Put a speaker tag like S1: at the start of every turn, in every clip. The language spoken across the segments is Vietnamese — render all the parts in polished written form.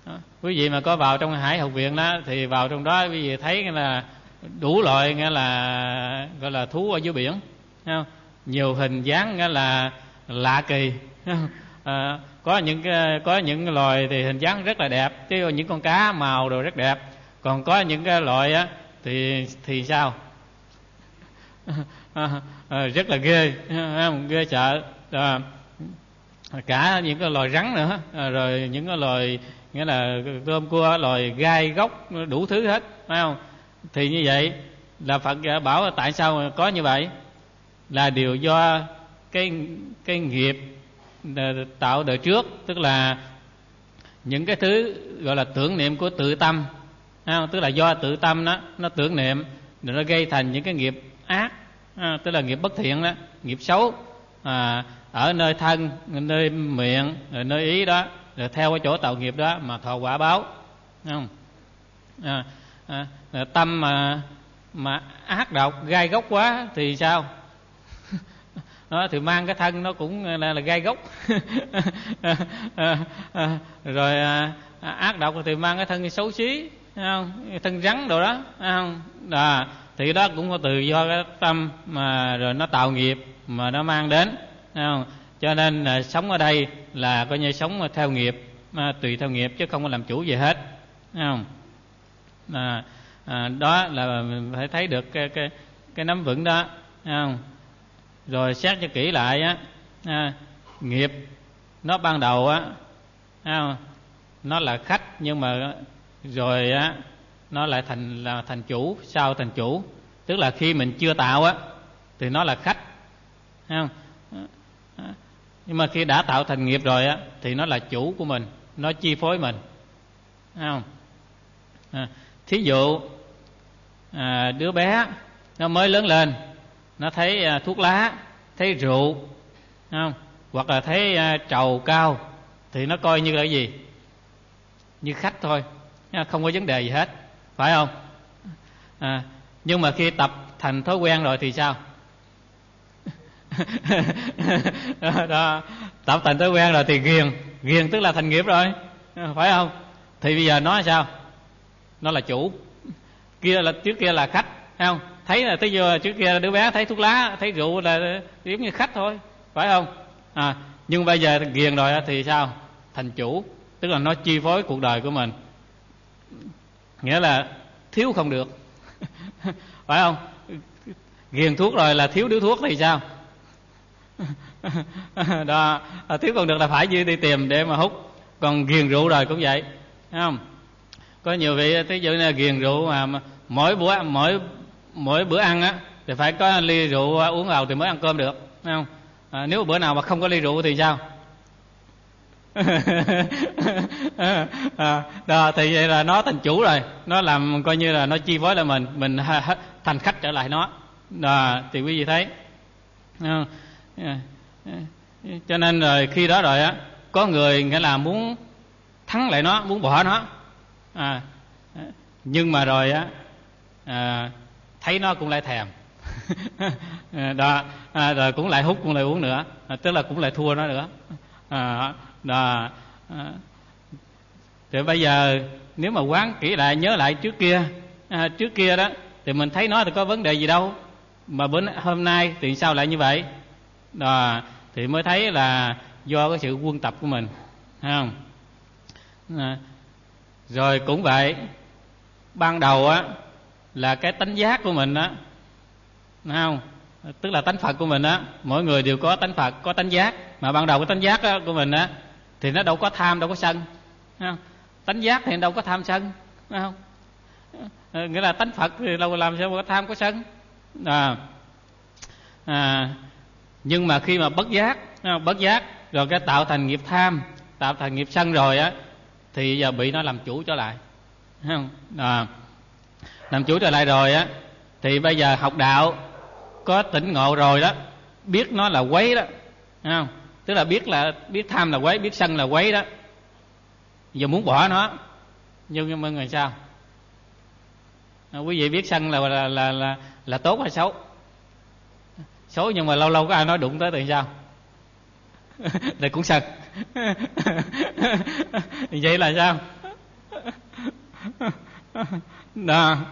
S1: Quý vị mà có vào trong Hải học viện đó thì vào trong đó quý vị thấy là đủ loại nghĩa là gọi là thú ở dưới biển, thấy không? Nhiều hình dáng nghĩa là lạ kỳ, có những loài thì hình dáng rất là đẹp, chứ những con cá màu đồ rất đẹp. Còn có những cái loại á thì sao? Rất là ghê, ghê sợ. Cả những cái loài rắn nữa, rồi những cái loài nghĩa là tôm cua, loài gai góc, đủ thứ hết, phải không? Thì như vậy là Phật bảo tại sao có như vậy, là đều do cái nghiệp tạo đời trước, tức là những cái thứ gọi là tưởng niệm của tự tâm, tức là do tự tâm đó nó tưởng niệm rồi nó gây thành những cái nghiệp ác, tức là nghiệp bất thiện đó, nghiệp xấu ở nơi thân, nơi miệng, rồi nơi ý đó, rồi theo cái chỗ tạo nghiệp đó mà thọ quả báo, không? Tâm mà ác độc gai góc quá thì sao? Đó, thì mang cái thân nó cũng là gai góc. Rồi ác độc thì mang cái thân xấu xí, không? Thân rắn đồ đó, không? Thì đó cũng có từ do cái tâm mà rồi nó tạo nghiệp mà nó mang đến, không? Cho nên là sống ở đây là coi như sống theo nghiệp, tùy theo nghiệp chứ không có làm chủ gì hết, không? Đó là mình phải thấy được cái nắm vững đó, không? Rồi xét cho kỹ lại á, nghiệp nó ban đầu á, nó là khách, nhưng mà rồi á nó lại thành chủ, sau thành chủ. Tức là khi mình chưa tạo á thì nó là khách, không? Nhưng mà khi đã tạo thành nghiệp rồi á thì nó là chủ của mình, nó chi phối mình, không? Thí dụ đứa bé nó mới lớn lên, nó thấy thuốc lá, thấy rượu, không? Hoặc là thấy trầu cao thì nó coi như là cái gì? Như khách thôi, không có vấn đề gì hết, phải không? Nhưng mà khi tập thành thói quen rồi thì sao? Đó, tập thành thói quen rồi thì ghiền tức là thành nghiệp rồi, phải không? Thì bây giờ nó là sao? Nó là chủ, trước kia là khách, phải không? Thấy là tới giờ trước kia đứa bé thấy thuốc lá, thấy rượu là giống như khách thôi, phải không? Nhưng bây giờ ghiền rồi thì sao? Thành chủ, tức là nó chi phối cuộc đời của mình, nghĩa là thiếu không được. Phải không? Ghiền thuốc rồi là thiếu điếu thuốc thì sao? Đó, thiếu không được là phải đi tìm để mà hút. Còn ghiền rượu rồi cũng vậy, thấy không? Có nhiều vị ví dụ như ghiền rượu mà mỗi bữa ăn á thì phải có ly rượu uống vào thì mới ăn cơm được, thấy không? Nếu bữa nào mà không có ly rượu thì sao? Đó, thì vậy là nó thành chủ rồi, nó làm coi như là nó chi phối lại mình thành khách trở lại nó. Đó, thì quý vị thấy, cho nên rồi khi đó rồi á, có người nghĩa là muốn thắng lại nó, muốn bỏ nó, nhưng mà rồi á thấy nó cũng lại thèm. Đó, rồi cũng lại hút, cũng lại uống nữa, tức là cũng lại thua nó nữa. Đó, thì bây giờ nếu mà quán kỹ lại, nhớ lại trước kia đó thì mình thấy nó thì có vấn đề gì đâu, mà hôm nay thì sao lại như vậy? Đó, thì mới thấy là do cái sự quân tập của mình, thấy không? Rồi cũng vậy, ban đầu á là cái tánh giác của mình á, thấy không? Tức là tánh Phật của mình á, mỗi người đều có tánh Phật, có tánh giác. Mà ban đầu cái tánh giác của mình á thì nó đâu có tham, đâu có sân, thấy không? Tánh giác thì đâu có tham sân, thấy không? Nghĩa là tánh Phật thì đâu làm sao có tham có sân. Nhưng mà khi mà bất giác rồi cái tạo thành nghiệp tham, tạo thành nghiệp sân rồi á, thì giờ bị nó làm chủ trở lại, thấy không? Làm chủ trở lại rồi á, thì bây giờ học đạo có tỉnh ngộ rồi đó, biết nó là quấy đó, thấy không? Tức là biết tham là quấy, biết sân là quấy đó. Giờ muốn bỏ nó, nhưng mà người sao? Quý vị biết sân là tốt hay xấu? Xấu, nhưng mà lâu lâu có ai nói đụng tới thì sao? Thì cũng sân. Vậy là sao? Đó.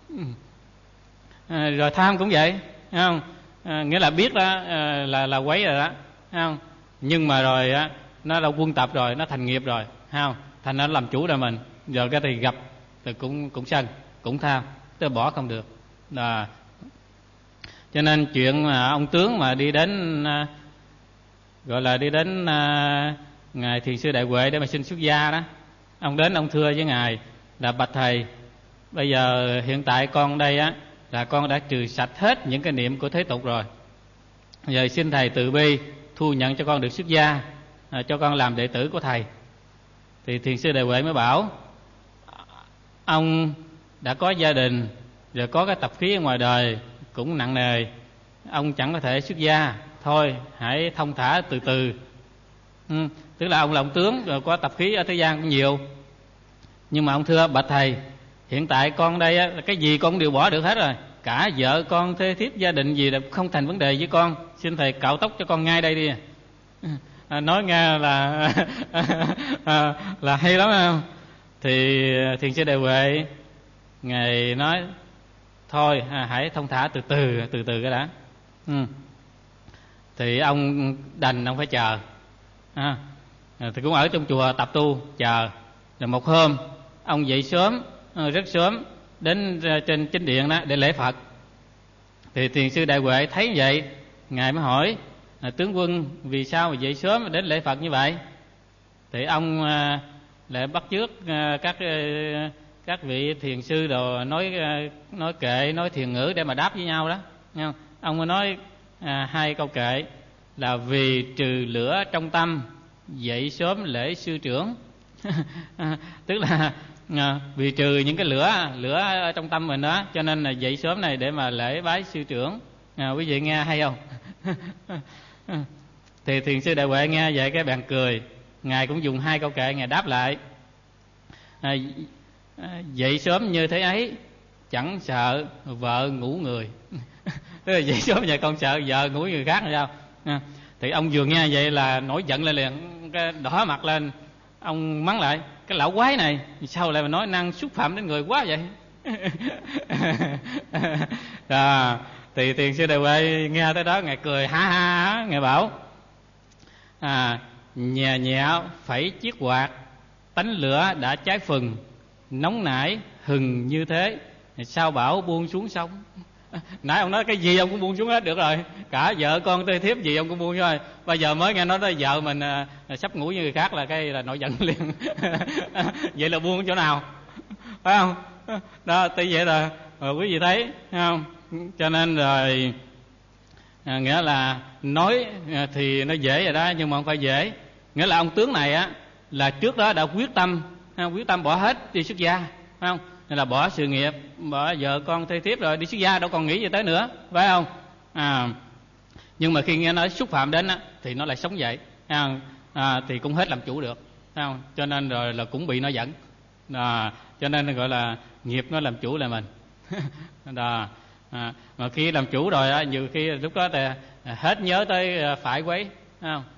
S1: Rồi tham cũng vậy, thấy không? Nghĩa là biết đó là quấy rồi đó, thấy không? Nhưng mà rồi á nó đã quân tập rồi, nó thành nghiệp rồi, thấy không? Thành nó làm chủ rồi mình, rồi cái thì gặp thì cũng sân, cũng tham, tức bỏ không được. Đó. Cho nên chuyện mà ông tướng mà đi đến gọi là đi đến ngài Thiền sư Đại Huệ để mà xin xuất gia đó, ông đến ông thưa với ngài là: bạch thầy, bây giờ hiện tại con đây á là con đã trừ sạch hết những cái niệm của thế tục rồi, giờ xin thầy từ bi thu nhận cho con được xuất gia, cho con làm đệ tử của thầy. Thì Thiền sư Đại Huệ mới bảo: ông đã có gia đình rồi, có cái tập khí ở ngoài đời cũng nặng nề, ông chẳng có thể xuất gia, thôi hãy thông thả từ từ. Tức là ông là ông tướng rồi, có tập khí ở thế gian cũng nhiều, nhưng mà ông thưa: bạch thầy, hiện tại con đây á, cái gì con đều bỏ được hết rồi, cả vợ con, thê thiếp, gia đình gì là không thành vấn đề với con, xin thầy cạo tóc cho con ngay đây đi. Nói nghe là là hay lắm không? Thì Thiền sư Đại Huệ ngài nói: thôi hãy thông thả từ từ cái đã. Thì ông đành ông phải chờ. Thì cũng ở trong chùa tập tu chờ. Rồi một hôm ông dậy sớm, rất sớm, đến trên chính điện đó để lễ Phật. Thì Thiền sư Đại Huệ thấy vậy, ngài mới hỏi: tướng quân vì sao mà dậy sớm đến lễ Phật như vậy? Thì ông lại bắt chước các vị thiền sư đồ nói kệ, nói thiền ngữ để mà đáp với nhau đó. Ông mới nói hai câu kệ là: vì trừ lửa trong tâm, dậy sớm lễ sư trưởng. Tức là vì trừ những cái lửa ở trong tâm mình đó, cho nên là dậy sớm này để mà lễ bái sư trưởng. Quý vị nghe hay không? Thì Thiền sư Đại Huệ nghe vậy cái bèn cười, ngài cũng dùng hai câu kệ ngài đáp lại: dậy sớm như thế ấy, chẳng sợ vợ ngủ người. Tức là dậy sớm vậy con sợ vợ ngủ người khác hay sao? Thì ông vừa nghe vậy là nổi giận lên liền, cái đỏ mặt lên, ông mắng lại: cái lão quái này sao lại mà nói năng xúc phạm đến người quá vậy? Thì Thiền sư Đại Huệ nghe tới đó ngài cười ha ha, ngài bảo: nhẹ nhẹ phẩy chiếc quạt, tánh lửa đã cháy phừng, nóng nảy hừng như thế, sao bảo buông xuống sông. Nãy ông nói cái gì ông cũng buông xuống hết được rồi, cả vợ con tê thiếp gì ông cũng buông rồi, bây giờ mới nghe nói đó vợ mình sắp ngủ với người khác là cái là nổi giận liền. Vậy là buông chỗ nào, phải không? Đó, tuy vậy là quý vị thấy không? Cho nên rồi nghĩa là nói thì nó dễ rồi đó, nhưng mà không phải dễ. Nghĩa là ông tướng này á là trước đó đã quyết tâm bỏ hết đi xuất gia, phải không? Nên là bỏ sự nghiệp, bỏ vợ con thê thiếp rồi đi xuất gia, đâu còn nghĩ gì tới nữa, phải không? Nhưng mà khi nghe nói xúc phạm đến á thì nó lại sống dậy, thì cũng hết làm chủ được, phải không? Cho nên rồi là cũng bị nó dẫn, cho nên gọi là nghiệp nó làm chủ lại mình. Đó. Mà khi làm chủ rồi á, nhiều khi lúc đó thì hết nhớ tới phải quấy, phải không?